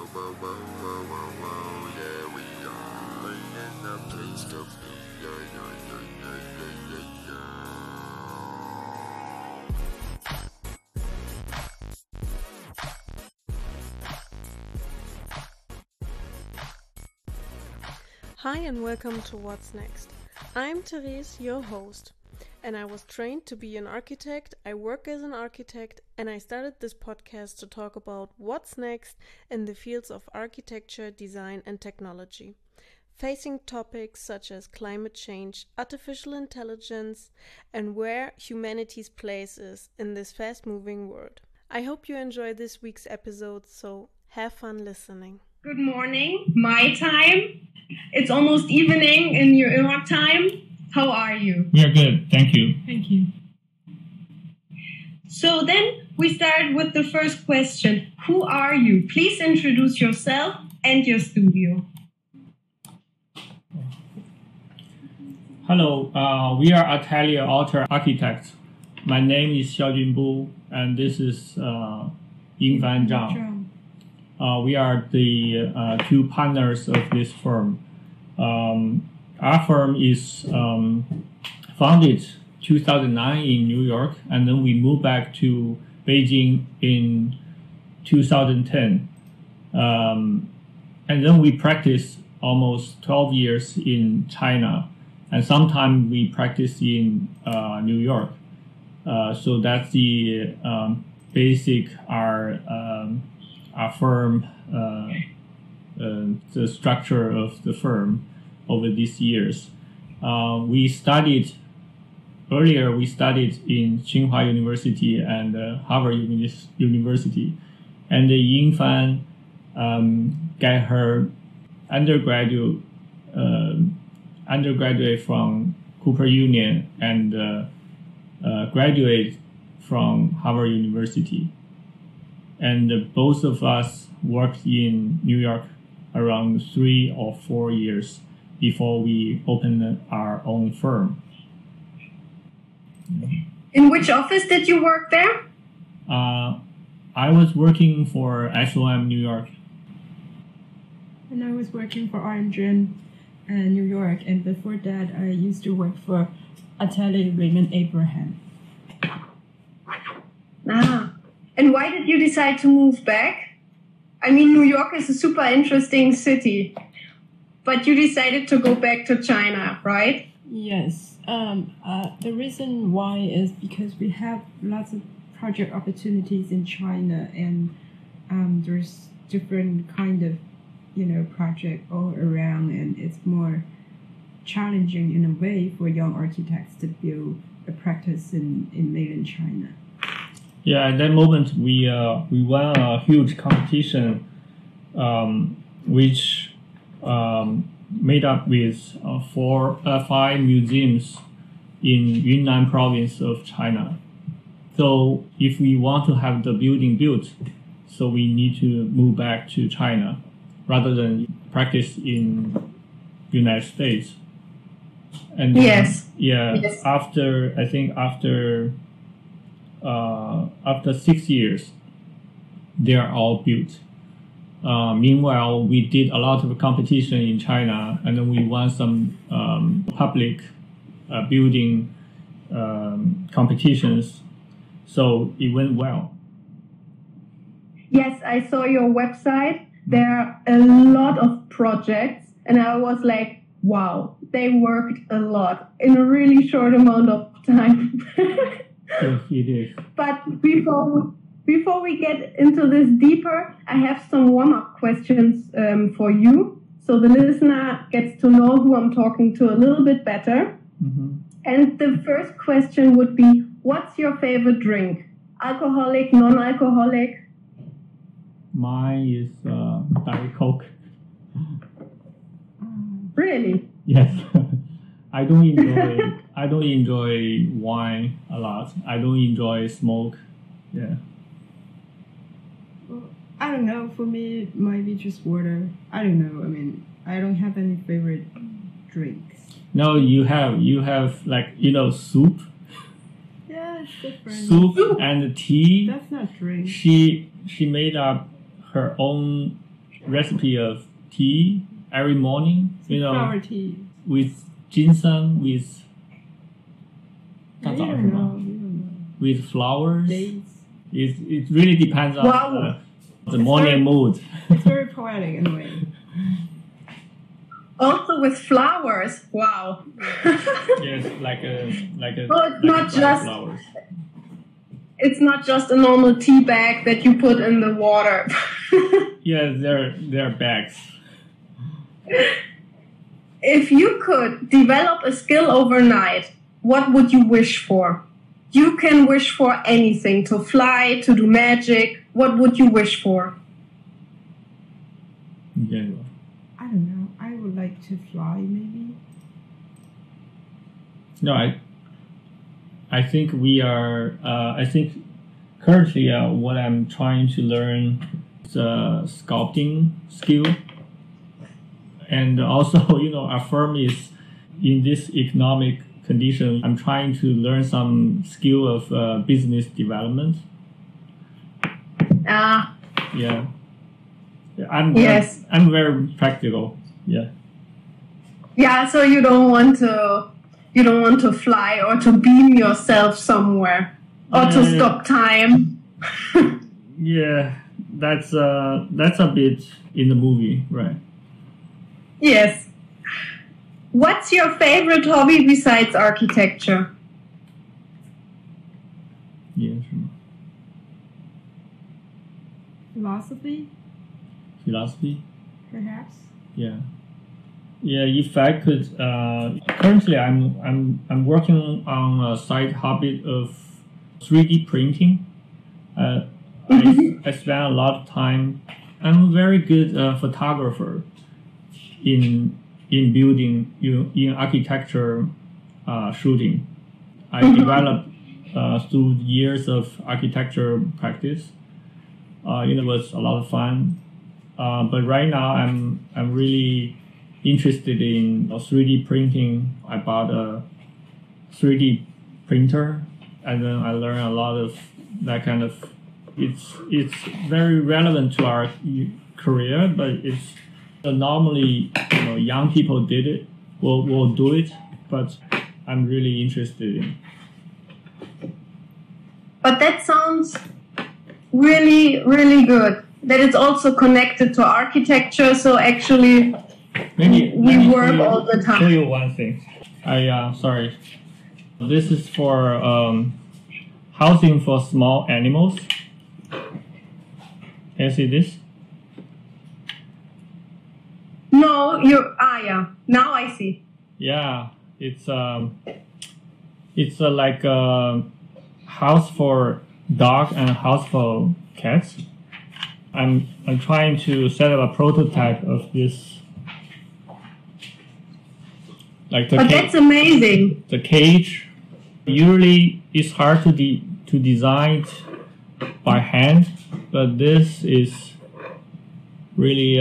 Yeah, we are in the place to be. Hi and welcome to What's Next. I'm Therese, your host, and I was trained to be an architect, I work as an architect, and I started this podcast to talk about what's next in the fields of architecture, design, and technology, facing topics such as climate change, artificial intelligence, and where humanity's place is in this fast-moving world. I hope you enjoy this week's episode, so have fun listening. Good morning, my time. It's almost evening in your time. How are you? We are good, thank you. Thank you. So then we start with the first question. Who are you? Please introduce yourself and your studio. Hello, we are Atelier Alter Architects. My name is Xiaojun Bu, and this is Yingfan Zhang. We are the two partners of this firm. Our firm is founded 2009 in New York, and then we moved back to Beijing in 2010. And then we practiced almost 12 years in China, and sometimes we practice in New York. So that's the basic our firm, the structure of the firm over these years. We studied in Tsinghua University and Harvard University, and Yingfan got her undergraduate from Cooper Union and graduate from Harvard University. And both of us worked in New York around 3 or 4 years before we opened our own firm. In which office did you work there? I was working for SOM New York. And I was working for RMGen New York, and before that I used to work for Atelier Raymond Abraham. And why did you decide to move back? I mean, New York is a super interesting city, but you decided to go back to China, right? Yes. The reason why is because we have lots of project opportunities in China, and there's different kind of, project all around, and it's more challenging in a way for young architects to build a practice in mainland China. Yeah, at that moment we won a huge competition, which made up with 5 museums in Yunnan province of China. So if we want to have the building built, so we need to move back to China rather than practice in United States. And yes. After 6 years, they are all built. Meanwhile, we did a lot of competition in China, and then we won some public building competitions. So it went well. Yes, I saw your website. There are a lot of projects, and I was like, wow, they worked a lot in a really short amount of time. Yes, it is. But before we get into this deeper, I have some warm-up questions for you, so the listener gets to know who I'm talking to a little bit better. Mm-hmm. And the first question would be, what's your favorite drink? Alcoholic, non-alcoholic? Mine is Diet Coke. Really? Yes. I don't enjoy wine a lot. I don't enjoy smoke. Yeah. Well, I don't know. For me, it might be just water. I don't know. I mean, I don't have any favorite drinks. No, you have like soup. Yeah, it's different. Soup and tea. That's not drink. She made up her own recipe of tea every morning. Flower tea. With ginseng, with We don't know. with flowers. Dates. It really depends on Wow. the morning mood. It's very poetic in a way. Also with flowers. Wow. Yes, like a Well, it's like not a just- flowers. It's not just a normal tea bag that you put in the water. Yeah, they're bags. If you could develop a skill overnight, what would you wish for? You can wish for anything, to fly, to do magic. What would you wish for? In general. I don't know. I would like to fly, maybe. No, I think we are. I think currently what I'm trying to learn is sculpting skill, and also our firm is in this economic condition. I'm trying to learn some skill of business development. Ah, Yeah, Yes. I'm very practical. Yeah. yeah. So you don't want to fly or to beam yourself somewhere or to Yeah. stop time. Yeah, that's a bit in the movie, right? Yes. What's your favorite hobby besides architecture? Yeah, sure. Philosophy. Perhaps. Yeah. Yeah, if I could, currently I'm working on a side hobby of 3D printing. I spend a lot of time. I'm a very good photographer in building, in architecture shooting. I developed through years of architecture practice. It was a lot of fun. But right now I'm really interested in 3D printing. I bought a 3D printer, and then I learned a lot of that kind of. It's very relevant to our career, but it's normally young people did it will do it, but I'm really interested in. But that sounds really, really good. That it's also connected to architecture. So actually, Maybe we let me work show you- all the time. Show you one thing. Sorry. This is for housing for small animals. Can you see this? No, yeah. Now I see. Yeah, it's like a house for dog and a house for cats. I'm trying to set up a prototype of this. Like But that's amazing. the cage. Usually, it's hard to design it by hand, but this is really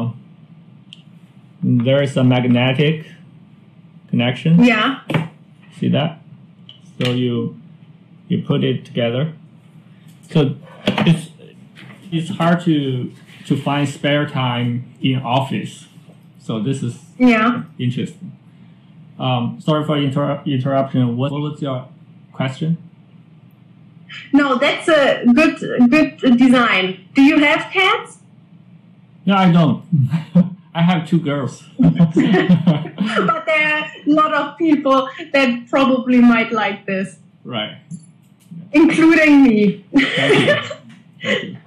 there is a magnetic connection. Yeah. See that? So you put it together. So it's hard to find spare time in office. So this is Yeah. interesting. Sorry for interruption. What was your question? No, that's a good design. Do you have cats? No, I don't. I have 2 girls. But there are a lot of people that probably might like this, Right. including me. Thank you. Thank you.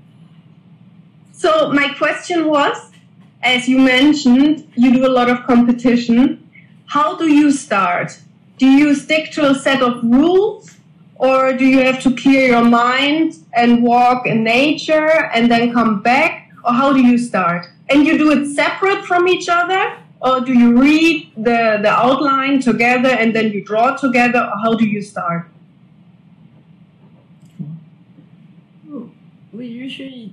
So my question was, as you mentioned, you do a lot of competition. How do you start? Do you stick to a set of rules, or do you have to clear your mind and walk in nature and then come back? Or how do you start? And you do it separate from each other? Or do you read the outline together and then you draw together? Or how do you start? We usually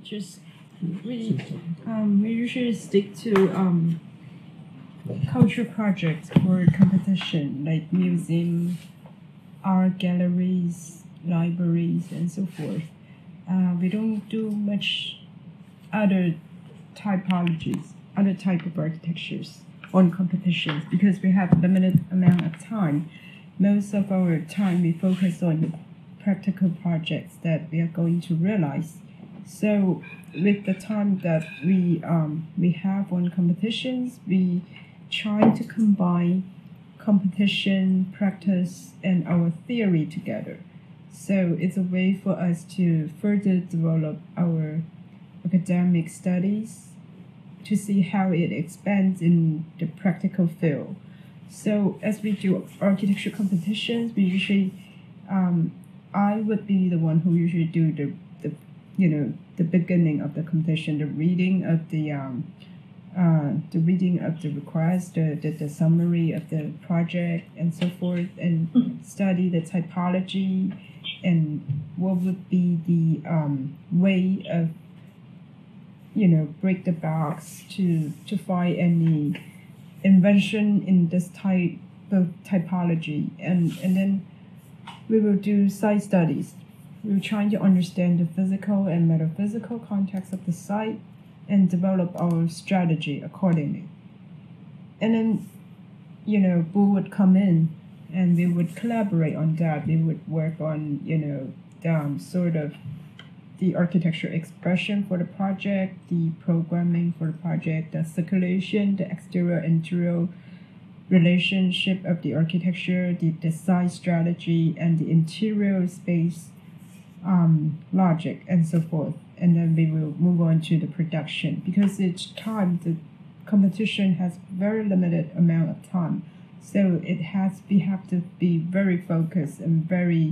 we usually stick to culture projects for competition, like museum, art galleries, libraries, and so forth. We don't do much other typologies, other type of architectures on competitions because we have limited amount of time. Most of our time we focus on the practical projects that we are going to realize. So with the time that we have on competitions, we try to combine competition, practice, and our theory together. So it's a way for us to further develop our academic studies to see how it expands in the practical field. So as we do architecture competitions, we usually, I would be the one who usually do the beginning of the competition, the reading of the request, the summary of the project, and so forth, and study the typology and what would be the way of break the box to find any invention in this type of typology, and then we will do site studies. We're trying to understand the physical and metaphysical context of the site and develop our strategy accordingly. And then, Boo would come in and we would collaborate on that. We would work on, sort of the architecture expression for the project, the programming for the project, the circulation, the exterior-interior relationship of the architecture, the design strategy, and the interior space logic, and so forth. And then we will move on to the production because each time the competition has very limited amount of time. So we have to be very focused and very,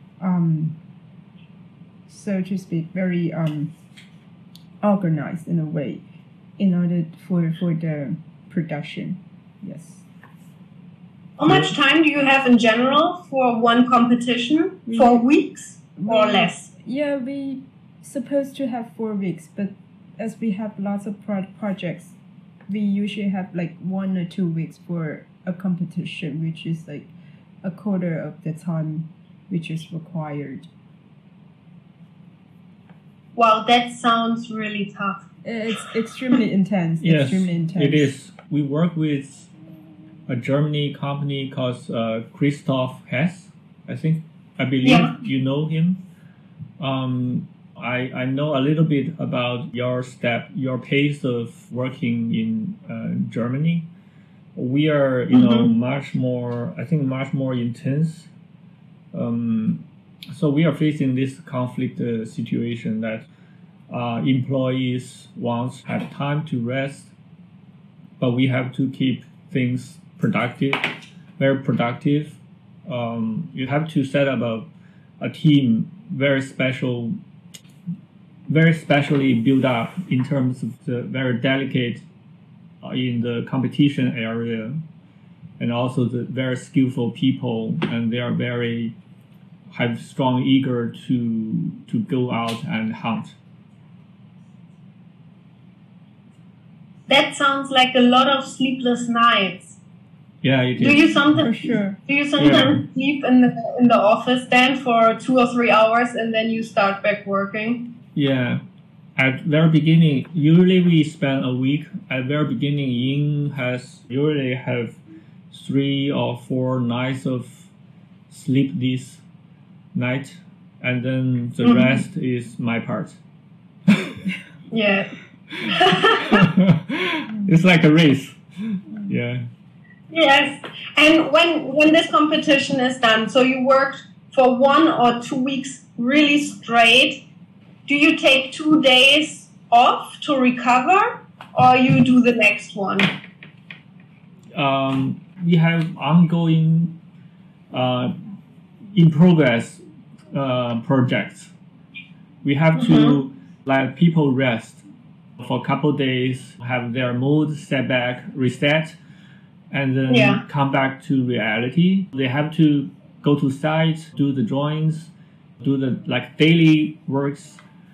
so to speak, very organized in a way in order for the production. Yes. How much time do you have in general for one competition? 4 weeks or less? Yeah, we supposed to have 4 weeks, but as we have lots of projects, we usually have like 1 or 2 weeks for a competition, which is like a quarter of the time which is required. Wow, that sounds really tough. It's extremely intense. Yes, extremely intense. It is. We work with a Germany company called Christoph Hess. I believe you know him. I know a little bit about your pace of working in Germany. We are, much more intense. So we are facing this conflict situation that employees once have time to rest, but we have to keep things very productive. You have to set up a team very specially built up in terms of the very delicate in the competition area, and also the very skillful people, and they are have strong eager to go out and hunt. That sounds like a lot of sleepless nights. Yeah, it is. Do you sometimes For sure. sleep in the office then for 2 or 3 hours and then you start back working? Yeah. At very beginning, usually we spend a week. At very beginning, Ying usually have 3 or 4 nights of sleep this night, and then the rest is my part. Yeah. It's like a race. Yeah. Yes. And when this competition is done, so you worked for 1 or 2 weeks really straight, do you take 2 days off to recover, or you do the next one? We have ongoing in progress projects. We have to let people rest for a couple of days, have their mood set back, reset, and then come back to reality. They have to go to site, do the drawings, do the daily works.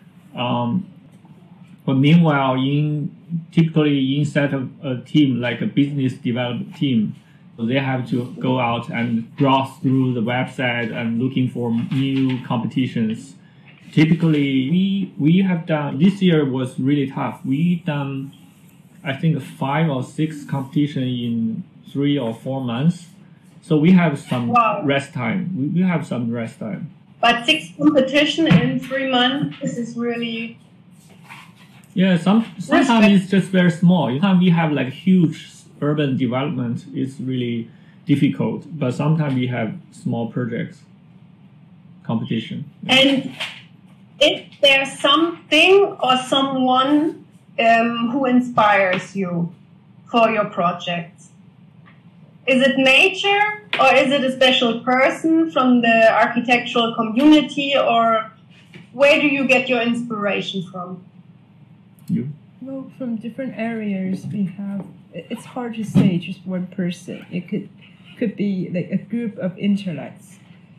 But meanwhile, typically inside of a team, like a business development team, they have to go out and browse through the website and looking for new competitions typically we have done, this year was really tough. We done, I think, 5 or 6 competition in 3 or 4 months. So we have some rest time. We have some rest time. But 6 competition in 3 months, this is really... Yeah, sometimes it's just very small. Sometimes we have like huge urban development. It's really difficult. But sometimes we have small projects, competition. And is there something or someone who inspires you for your projects? Is it nature, or is it a special person from the architectural community, or where do you get your inspiration from? You? Well, from different areas we have. It's hard to say just one person. It could be like a group of intellects.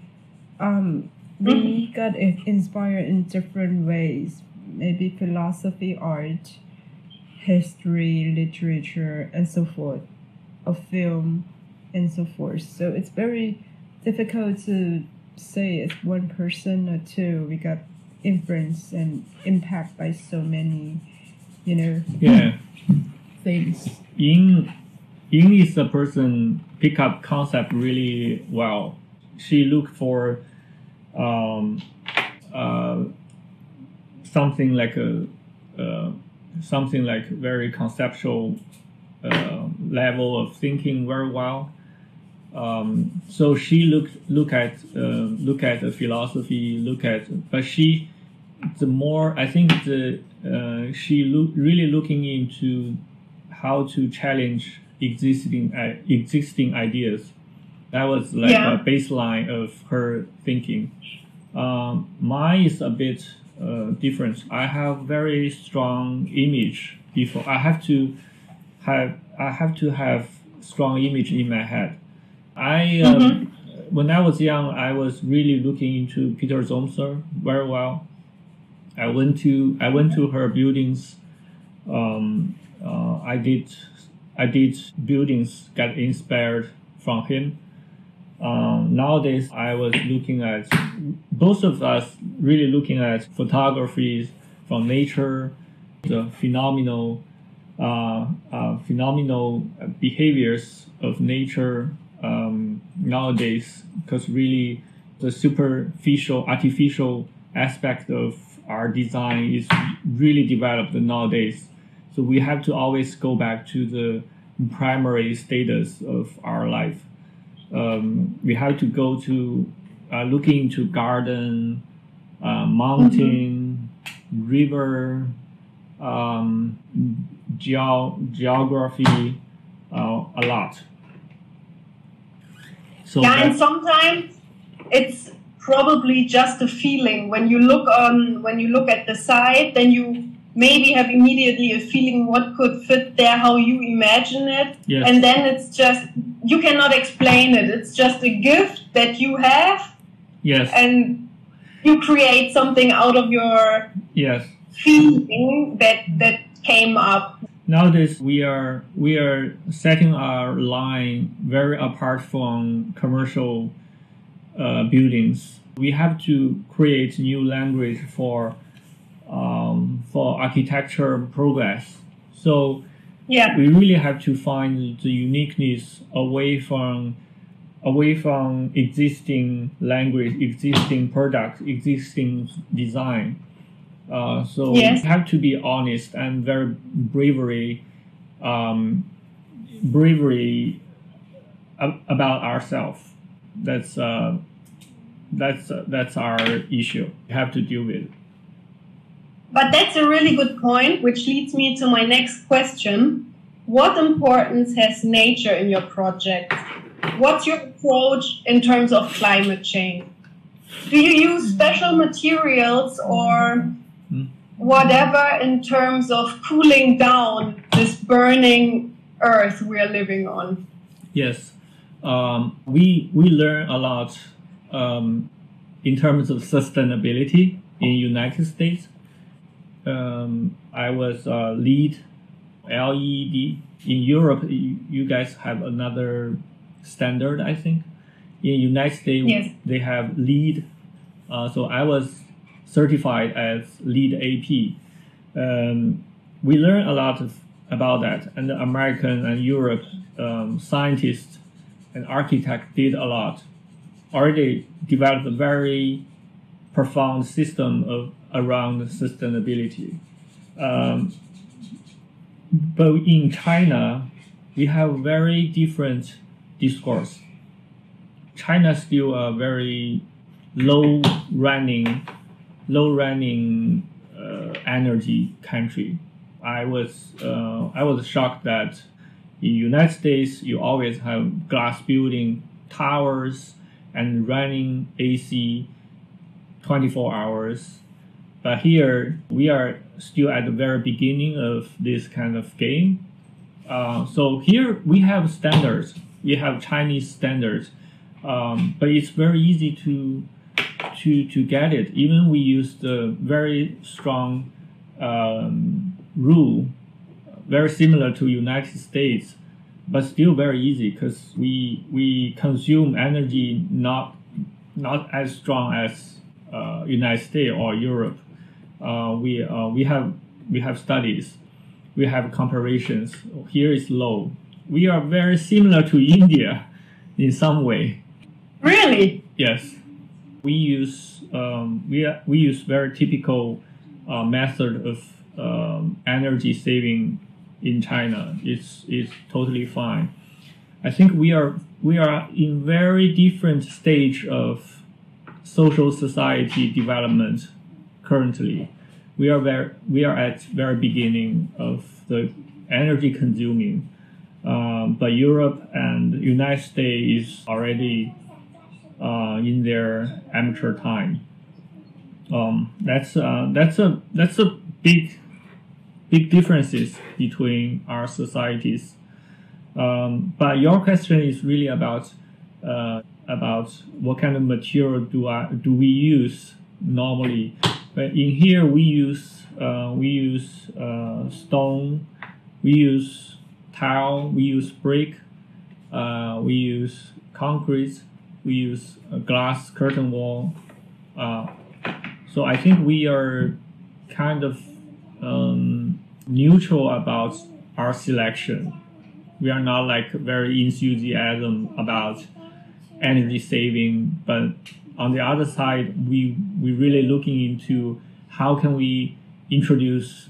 We got inspired in different ways. Maybe philosophy, art, history, literature, and so forth, of film, and so forth. So it's very difficult to say it's one person or two. We got influence and impact by so many, things. Ying is a person pick up concept really well. She looked for something like very conceptual level of thinking very well. So she look at the philosophy, but she really looking into how to challenge existing ideas. That was like a baseline of her thinking. Mine is a bit different. I have very strong image before. I have to have strong image in my head. When I was young, I was really looking into Peter Zomser very well. I went to her buildings. I did buildings, got inspired from him. Nowadays, I was looking at, both of us really looking at photographies from nature, the phenomenal behaviors of nature nowadays, because really the superficial, artificial aspect of our design is really developed nowadays. So we have to always go back to the primary status of our life. We have to go to looking into garden, mountain, river, geography, a lot. So and sometimes it's probably just a feeling. When you look at the site, then you maybe have immediately a feeling what could fit there, how you imagine it. Yes. And then it's just, you cannot explain it. It's just a gift that you have. Yes. And you create something out of your feeling that came up. Nowadays, we are setting our line very apart from commercial buildings. We have to create new language for architecture progress. So we really have to find the uniqueness away from existing language, existing product, existing design. So we have to be honest and very bravery about ourselves. That's our issue. We have to deal with it. But that's a really good point, which leads me to my next question. What importance has nature in your project? What's your approach in terms of climate change? Do you use special materials or whatever in terms of cooling down this burning earth we are living on? Yes. We learn a lot in terms of sustainability in United States. I was LEED, LED. In Europe, you guys have another standard, I think. In United States, they have LEED. So I was certified as LEED AP. We learned a lot about that, and the American and Europe scientists and architects did a lot. Already developed a very profound system around sustainability. But in China, we have very different discourse. China is still a very low running energy country. I was shocked that in the United States you always have glass building, towers, and running AC 24 hours. But here we are still at the very beginning of this kind of game. So here we have standards. We have Chinese standards, but it's very easy to get it. Even we use the very strong rule, very similar to United States, but still very easy because we consume energy not as strong as United States or Europe. We have studies, we have comparisons. Here is low. We are very similar to India in some way. Really? Yes, we use very typical method of energy saving in China. It's totally fine. I think we are in very different stage of social society development currently. We are at very beginning of the energy consuming, but Europe and United States is already in their amateur time. That's a big differences between our societies. But your question is really about what kind of material do we use normally. But in here we use stone, we use tile, we use brick, we use concrete, we use a glass curtain wall. So I think we are kind of neutral about our selection. We are not like very enthusiasm about energy saving, but on the other side, we really looking into how can we introduce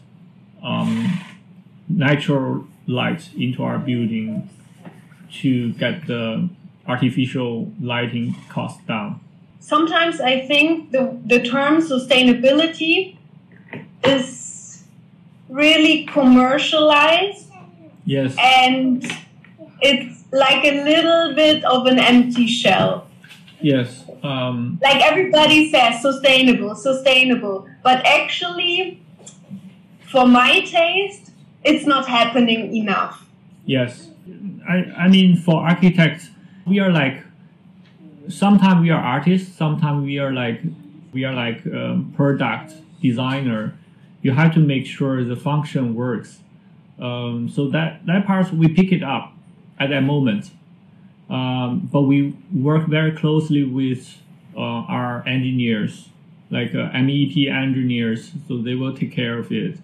natural light into our building to get the artificial lighting cost down. Sometimes I think the term sustainability is really commercialized. Yes. And it's like a little bit of an empty shell. Yes. Like everybody says sustainable. But actually, for my taste, it's not happening enough. Yes. I mean, for architects, we are like, sometimes we are artists, sometimes we are like product designer. You have to make sure the function works. So that part we pick it up at that moment. But we work very closely with our engineers, like MEP engineers, so they will take care of it.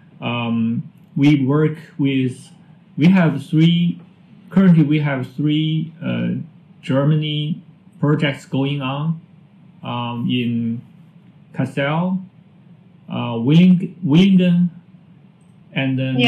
Currently we have three Germany projects going on in Kassel, Willingen, and then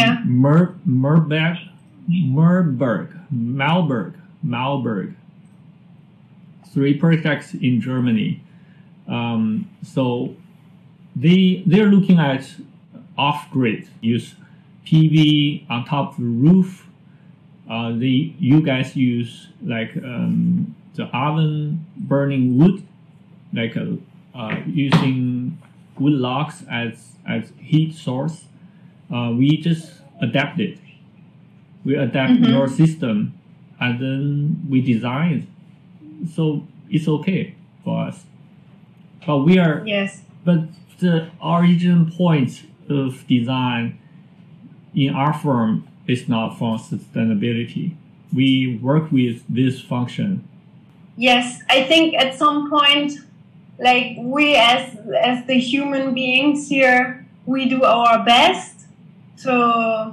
Malberg. Three projects in Germany. So they're looking at off-grid, use PV on top of the roof. You guys use like the oven burning wood, like using wood logs as heat source. We just adapt it. We adapt your system, and then we design it. So it's okay for us. But But the origin point of design in our firm is not for sustainability. We work with this function. Yes, I think at some point like we as the human beings here, we do our best to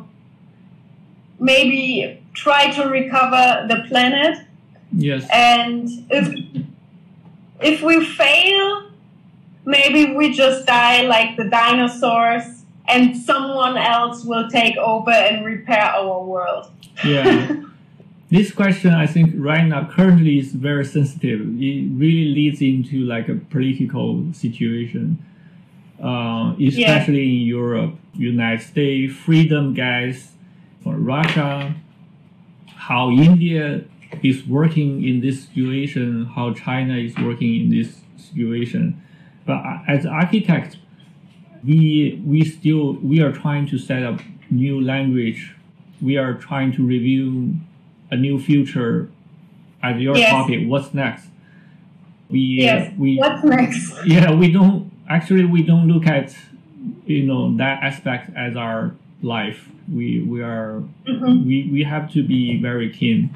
maybe try to recover the planet. Yes. And if we fail, maybe we just die like the dinosaurs and someone else will take over and repair our world. Yeah. This question, I think, right now, currently is very sensitive. It really leads into like a political situation, especially in Europe, United States, freedom guys, for Russia, how India is working in this situation, how China is working in this situation. But as architects, we are trying to set up new language. We are trying to review a new future. As your topic, what's next? What's next? Yeah, we don't look at that aspect as our life. We have to be very keen.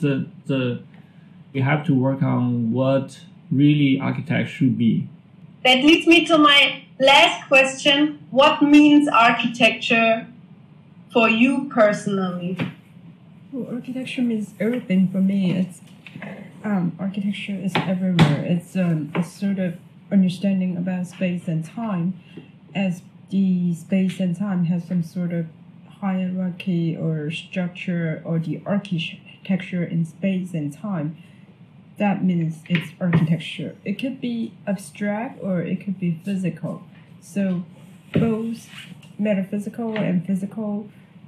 We have to work on what really architect should be. That leads me to my last question. What means architecture for you personally? Well, architecture means everything for me. It's architecture is everywhere. It's a sort of understanding about space and time, as the space and time has some sort of hierarchy or structure, or the architecture in space and time. That means it's architecture. It could be abstract or it could be physical. So both metaphysical and physical,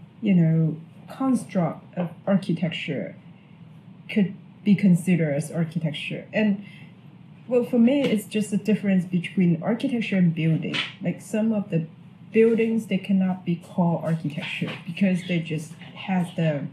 construct of architecture could be considered as architecture. And well, for me, it's just a difference between architecture and building. Like some of the buildings, they cannot be called architecture because they just have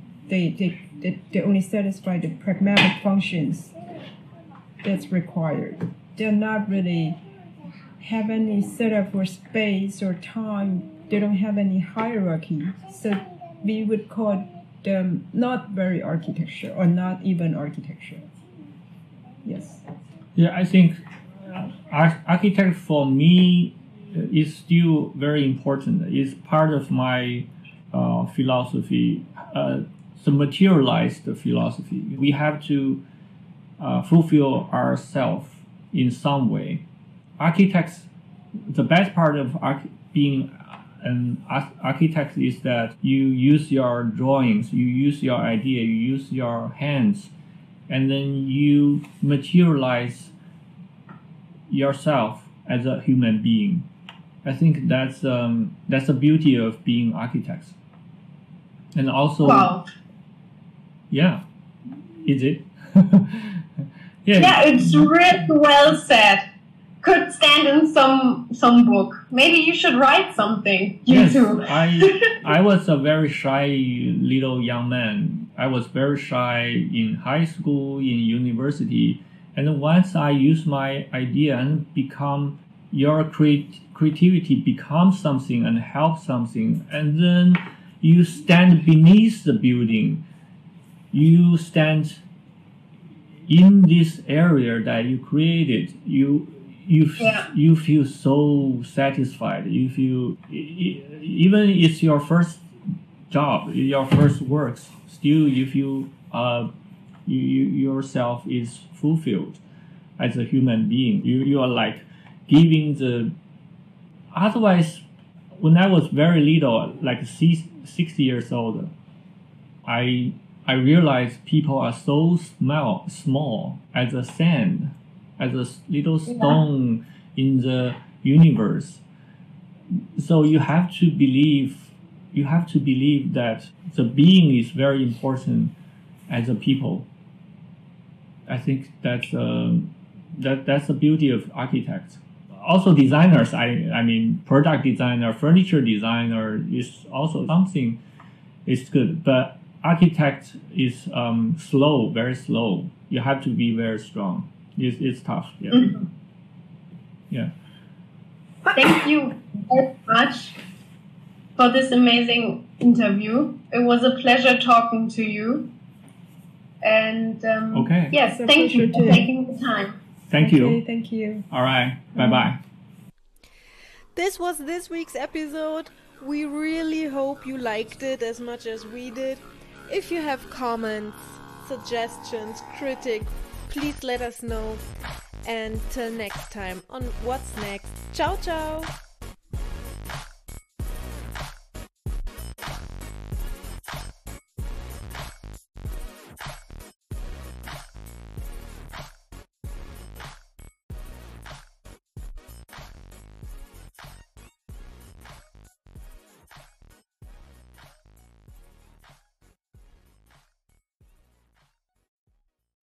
they only satisfy the pragmatic functions that's required. They're not really have any setup for space or time. They don't have any hierarchy. So we would call them not very architecture or not even architecture. Yes. Yeah, I think architecture for me is still very important. It's part of my philosophy, the materialized philosophy. We have to fulfill ourselves in some way. Architects, the best part of being an architect is that you use your drawings, you use your idea, you use your hands, and then you materialize yourself as a human being. I think that's the beauty of being architects. And also, wow. Yeah, is it? Yeah, it's really well said. Could stand in some book. Maybe you should write something. You too. I was a very shy little young man. I was very shy in high school, in university, and once I use my idea and become your creativity becomes something and help something, and then you stand beneath the building. You stand in this area that you created. You feel so satisfied. You feel even it's your first job, your first works. Still, you feel yourself is fulfilled as a human being. You are like giving the. Otherwise, when I was very little, like 60 years old, I realized people are so small as a sand, as a little stone in the universe. So you have to believe that the being is very important as a people. I think that's the beauty of architects. Also designers, I mean product designer, furniture designer is also something is good, but architect is slow, very slow. You have to be very strong. It's tough. Yeah. Mm-hmm. Yeah. Thank you very much for this amazing interview. It was a pleasure talking to you. And okay. yes, thank you for taking the time. Thank you. Okay, thank you. All right. Bye-bye. This was this week's episode. We really hope you liked it as much as we did. If you have comments, suggestions, critiques, please let us know. And till next time on What's Next. Ciao, ciao!